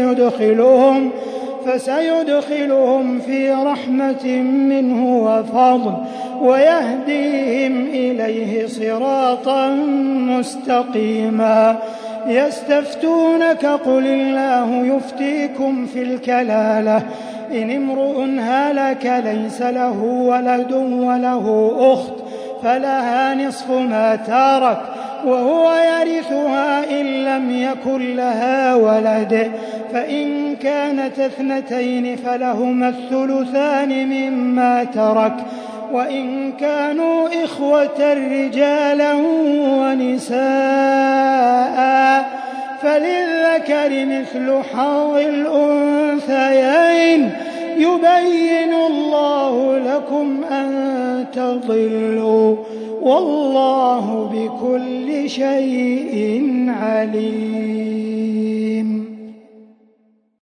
فسيدخلهم في رحمة منه وفضل ويهديهم إليه صراطا مستقيما يستفتونك قل الله يفتيكم في الكلالة إن امرؤ هلك ليس له ولد وله أخت فلها نصف ما ترك وهو يرثها إن لم يكن لها ولد فإن كانت اثنتين فلهما الثلثان مما ترك وإن كانوا إخوة رجالا ونساء فللذكر مثل حظ الأنثيين يبين الله لكم أن تضلوا والله بكل شيء عليم